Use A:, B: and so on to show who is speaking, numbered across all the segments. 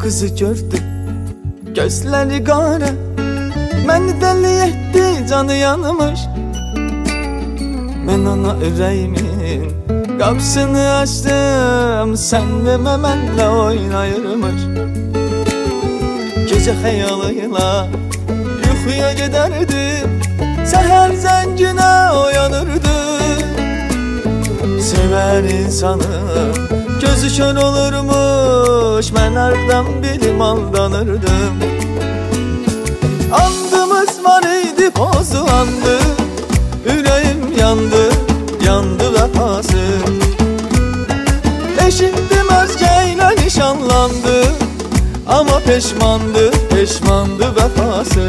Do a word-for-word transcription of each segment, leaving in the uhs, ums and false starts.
A: kızı gördü, gözleri qara, məni dəli etdi, canı yanmış. Mən ona ürəyimin qapısını açdım, sən demə mənlə oynayırmış. Gecə xəyalıyla yuxuya gedərdi, səhər zənginə oyanırdı. Sevər insanı gözü kör olurmuş, mən hərdən bilim aldanırdım. Andımız var idi, pozu andı, ürəyim yandı, yandı vəfası. Eşitdim özgə ilə nişanlandı, ama peşmandı, peşmandı vəfası.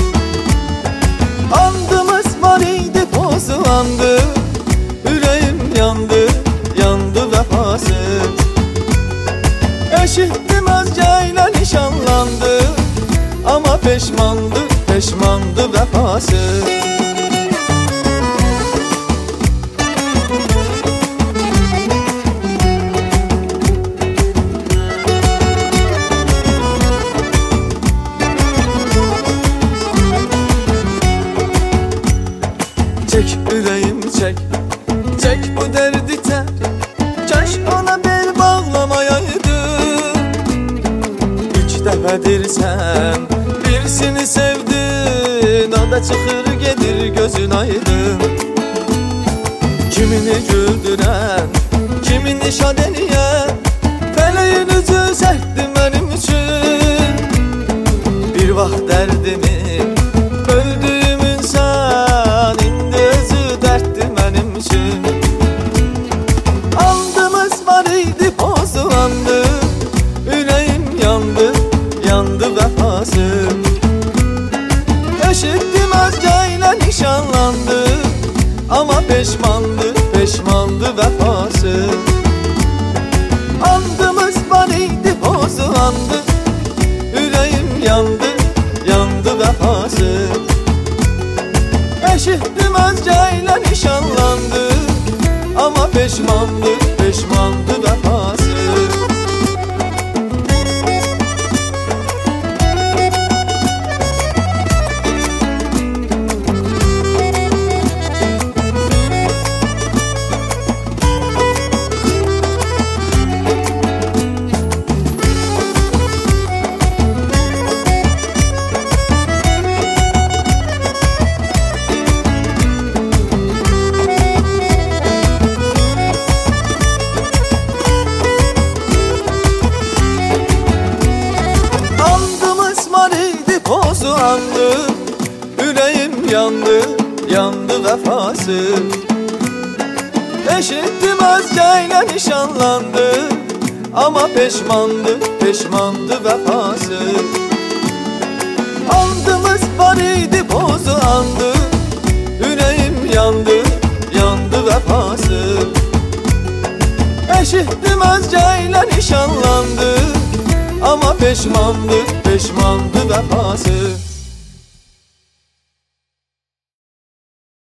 A: Andımız var idi, pozu andı, ürəyim yandı, yandı vəfası. Eşitdim özgə ilə nişanlandı, ama peşmandı, peşmandı vəfası. Çek ürəyim çek, çek bu dərdi tər, kaş ona bel bağlamayaydım. Üç dəfədir sən birisini sevdin, o da çıxır gedir gözün aydın. Kimini güldürən, kimini şad eləyən, fələyin üzü sərtdi mənim üçün. Bir vaxt dərdimi öldüyüm insan, indi özü dərddi mənim üçün. Andımız var idi, pozu andı, ürəyim yandı, yandı vəfası. Eşitdim özgə ilə nişanlandı, ama peşmandı, peşmandı vəfası. Andımız var idi, pozu andı, ürəyim yandı, yandı vəfası. Eşitdim özgə ilə nişanlandı, ama peşmandı, peşmandı vəfası. Pozu andı, ürəyim yandı, yandı vəfası. Eşitdim özgə ilə nişanlandı, ama peşmandı, peşmandı vəfası. Andımız var idi, pozu andı, ürəyim yandı, yandı vəfası. Eşitdim özgə ilə nişanlandı, ama peşmandı, peşmandı vəfası.